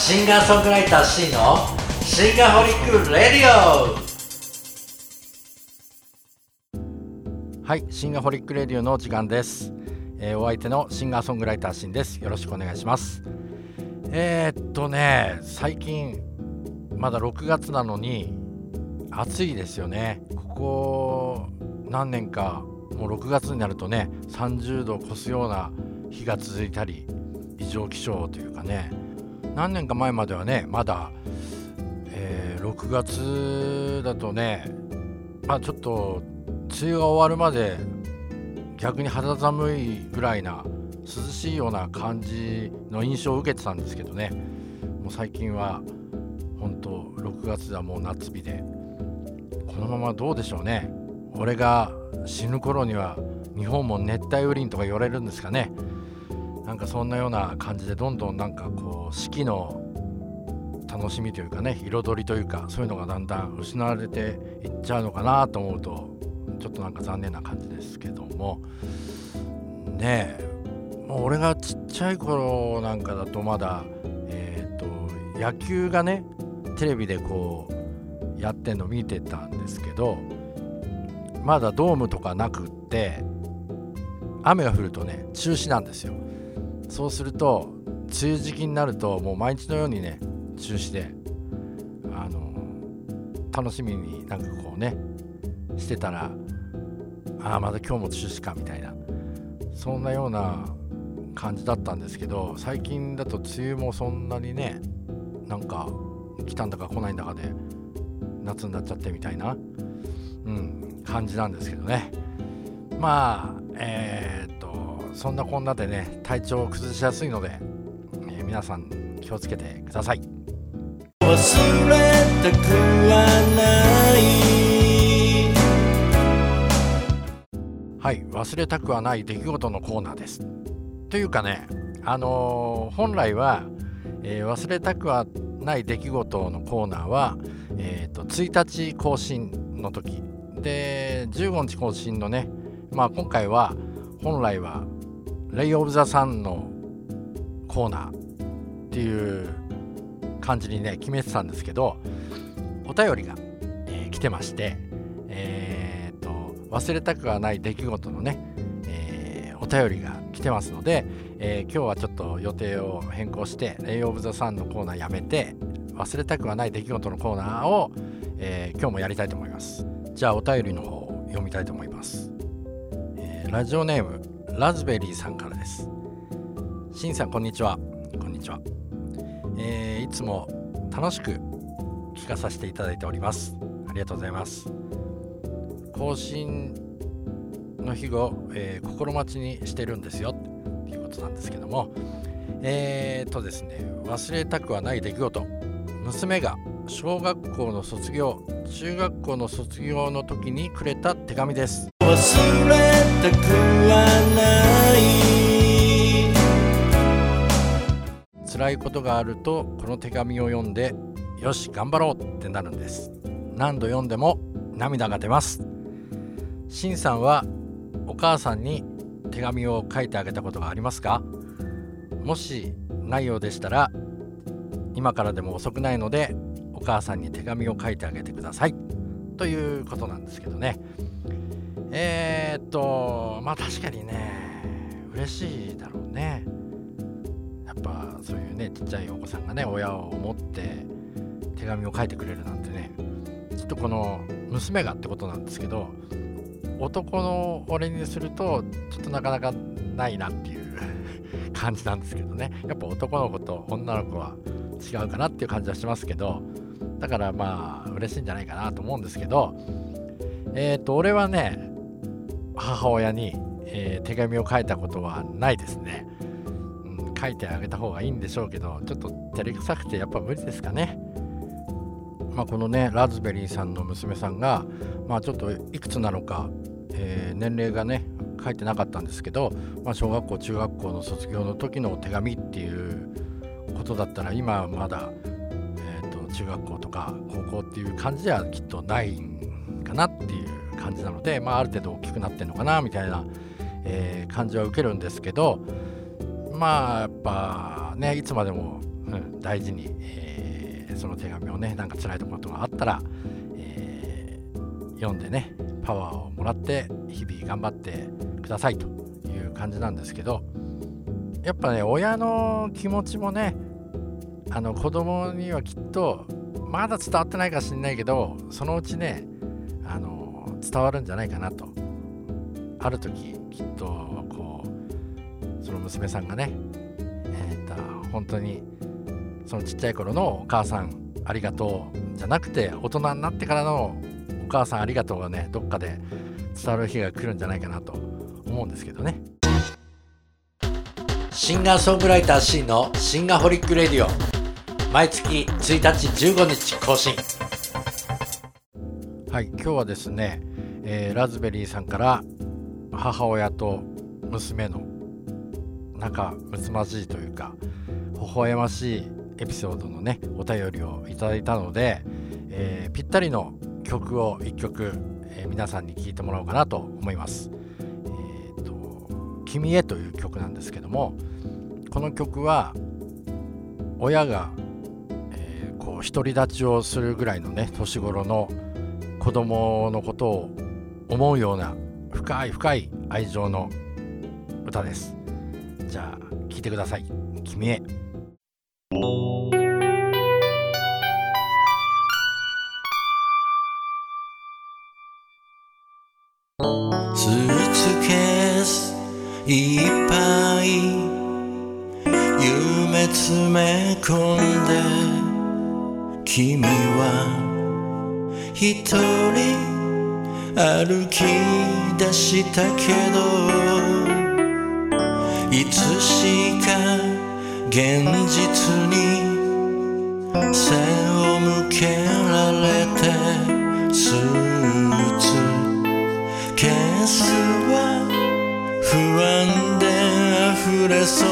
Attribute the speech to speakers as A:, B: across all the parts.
A: シンガーソングライター C のシンガホリックレディオ。はい、シンガホリックレディオの時間です。お相手のシンガーソングライター C です。よろしくお願いします。最近まだ6月なのに暑いですよね。ここ何年かもう6月になるとね30度を超すような日が続いたり、異常気象というかね、何年か前まではねまだ、6月だとねちょっと梅雨が終わるまで逆に肌寒いぐらいな涼しいような感じの印象を受けてたんですけどね、もう最近は本当6月ではもう夏日で、このままどうでしょうね。俺が死ぬ頃には日本も熱帯雨林とか言われるんですかね。なんかそんなような感じでどんどんなんかこう四季の楽しみというかね、彩りというか、そういうのがだんだん失われていっちゃうのかなと思うとちょっとなんか残念な感じですけどもね。もう俺がちっちゃい頃なんかだとまだ野球がねテレビでこうやってんの見てたんですけど、まだドームとかなくって雨が降るとね中止なんですよ。そうすると梅雨時期になるともう毎日のようにね中止で、楽しみになんかこうねしてたら、まだ今日も中止かみたいな、そんなような感じだったんですけど、最近だと梅雨もそんなにねなんか来たんだか来ないんだかで夏になっちゃってみたいな、感じなんですけどね。そんなこんなでね体調を崩しやすいので、皆さん気をつけてください。忘れたくはない。はい、忘れたくはない出来事のコーナーです。というかね、本来は、忘れたくはない出来事のコーナーは、1日更新の時で15日更新のね、今回は本来はレイオブザサンのコーナーっていう感じにね決めてたんですけど、お便りが、来てまして、忘れたくはない出来事のね、お便りが来てますので、今日はちょっと予定を変更してレイオブザサンのコーナーやめて忘れたくはない出来事のコーナーを、今日もやりたいと思います。じゃあお便りの方を読みたいと思います。ラジオネームラズベリーさんからです。しんさんこんにちは。こんにちは。いつも楽しく聞かさせていただいております。ありがとうございます。更新の日を、心待ちにしてるんですよっていうことなんですけども、ですね、忘れたくはない出来事、娘が小学校の卒業、中学校の卒業の時にくれた手紙です。忘れたくはない。辛いことがあるとこの手紙を読んでよし頑張ろうってなるんです。何度読んでも涙が出ます。しんさんはお母さんに手紙を書いてあげたことがありますか？もしないようでしたら今からでも遅くないのでお母さんに手紙を書いてあげてくださいということなんですけどね。確かにね嬉しいだろうね。やっぱそういうねちっちゃいお子さんがね親を思って手紙を書いてくれるなんてね、ちょっとこの娘がってことなんですけど、男の俺にするとちょっとなかなかないなっていう感じなんですけどね。やっぱ男の子と女の子は違うかなっていう感じはしますけど、だから嬉しいんじゃないかなと思うんですけど、俺はね母親に、手紙を書いたことはないですね。書いてあげた方がいいんでしょうけど、ちょっと照れくさくてやっぱ無理ですかね。このねラズベリーさんの娘さんがちょっといくつなのか、年齢がね書いてなかったんですけど、小学校中学校の卒業の時の手紙っていうことだったら今はまだ、中学校とか高校っていう感じではきっとないんかなっていう感じなので、ある程度大きくなってんのかなみたいな、感じは受けるんですけど、やっぱねいつまでも大事に、その手紙をね、なんか辛いことがあったら、読んでねパワーをもらって日々頑張ってくださいという感じなんですけど、やっぱね親の気持ちもね子供にはきっとまだ伝わってないかもしれないけど、そのうちね伝わるんじゃないかなと。ある時きっとこうその娘さんがね、本当にそのちっちゃい頃のお母さんありがとうじゃなくて、大人になってからのお母さんありがとうがねどっかで伝わる日が来るんじゃないかなと思うんですけどね。
B: シンガーソングライター C のシンガホリックレディオ、毎月1日15日更新。
A: はい、今日はですね、ラズベリーさんから母親と娘の仲睦まじいというか微笑ましいエピソードのねお便りをいただいたので、ぴったりの曲を1曲、皆さんに聴いてもらおうかなと思います。君へという曲なんですけども、この曲は親が、こう独り立ちをするぐらいのね年頃の子供のことを思うような深い深い愛情の歌です。じゃあ聴いてください。君へ。
B: スーツケースいっぱい夢詰め込んで、君は一人歩き出したけど、いつしか現実に背を向けられて、スーツケースは不安で溢れそう。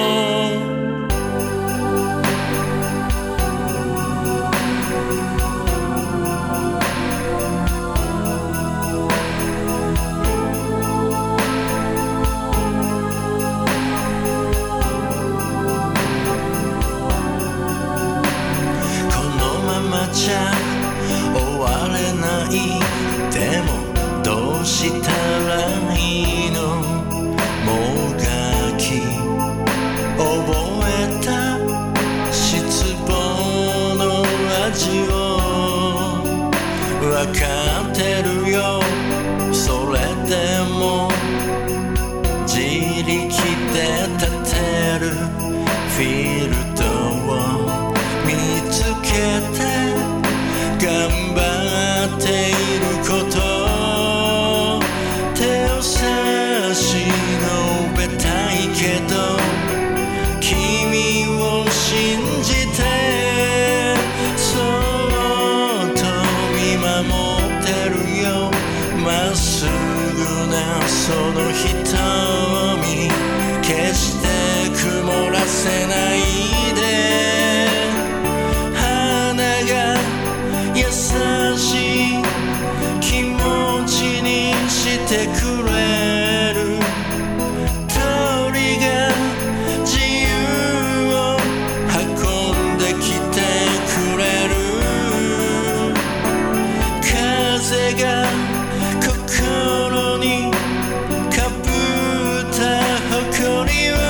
B: じゃ終われない。でもどうしたらいいの。もがき覚えた失望の味を分かってるよ。それでも自力で立てるフィールドを見つけて頑張っていること、手を差し伸べたいけど君を信じてそっと見守ってるよ。まっすぐなその瞳決して曇らせないで。優しい気持ちにしてくれる鳥が自由を運んできてくれる。風が心にかぶった誇りを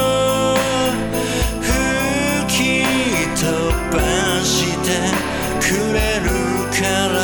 B: 吹き飛ばしてくれるから。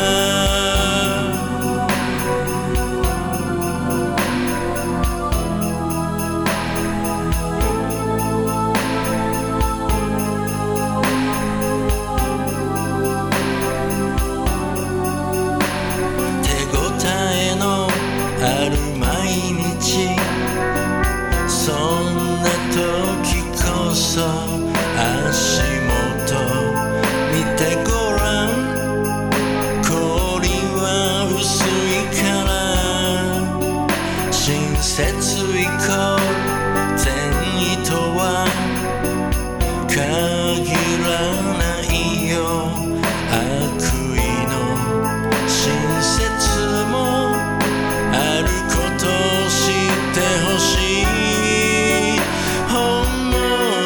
B: 手応えのある毎日、そんな時こそ足元見てごらん。氷は薄いから親切イコール善意とは限らないよ。悪意の親切もあることを知ってほしい。本物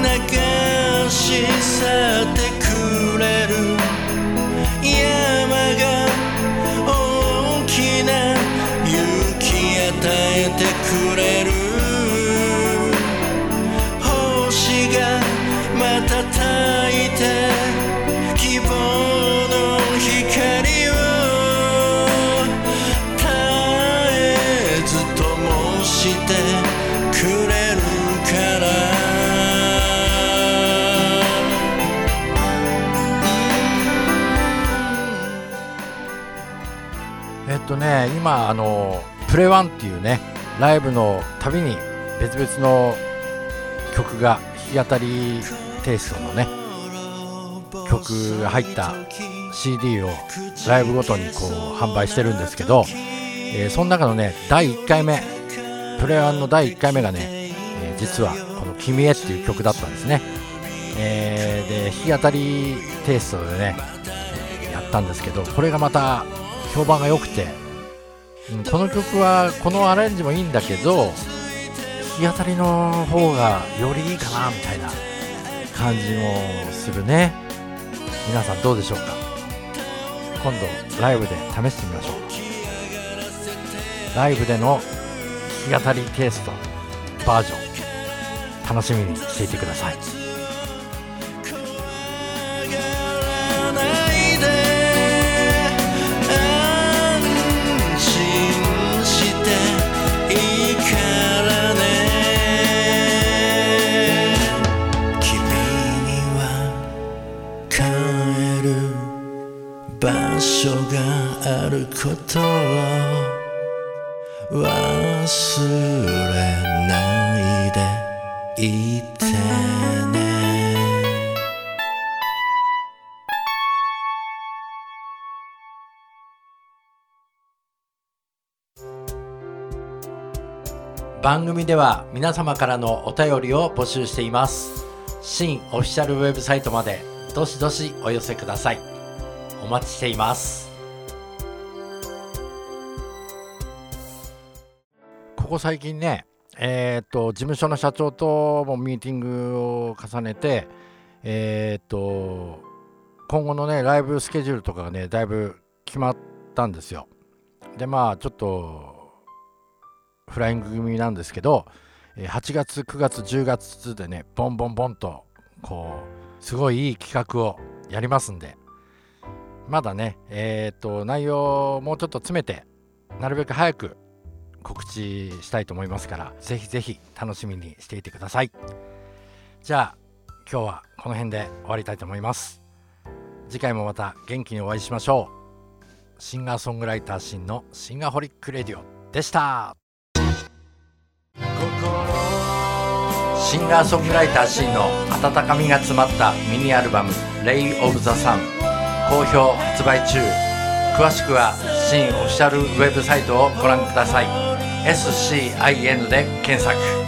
B: 流し去ってくれる山が大きな勇気与えてくれる星が瞬いて希望の光を絶えず灯してくれるから
A: 今プレワンっていうねライブのたびに別々の曲が弾き語りテイストのね曲が入った CD をライブごとにこう販売してるんですけど、その中のね第1回目プレワンの第1回目がね、実はこの君へっていう曲だったんですね。で弾き語りテイストでねやったんですけど、これがまた評判が良くて、この曲はこのアレンジもいいんだけど弾き語りの方がよりいいかなみたいな感じもするね。皆さんどうでしょうか。今度ライブで試してみましょう。ライブでの弾き語りテイストバージョン楽しみにしていてください。
B: 場所があることを忘れないでいてね。
A: 番組では皆様からのお便りを募集しています。新オフィシャルウェブサイトまでどしどしお寄せください。お待ちしています。ここ最近ね、事務所の社長ともミーティングを重ねて、今後のねライブスケジュールとかがねだいぶ決まったんですよ。でちょっとフライング組なんですけど、8月9月10月でねボンボンボンとこうすごいいい企画をやりますんで、まだね内容をもうちょっと詰めてなるべく早く告知したいと思いますから、ぜひぜひ楽しみにしていてください。じゃあ今日はこの辺で終わりたいと思います。次回もまた元気にお会いしましょう。シンガーソングライターシンのシンガホリックレディオでした。シンガーソングライターシンの温かみが詰まったミニアルバムレイオブザサン好評発売中。詳しくはシンオフィシャルウェブサイトをご覧ください。SCIN で検索。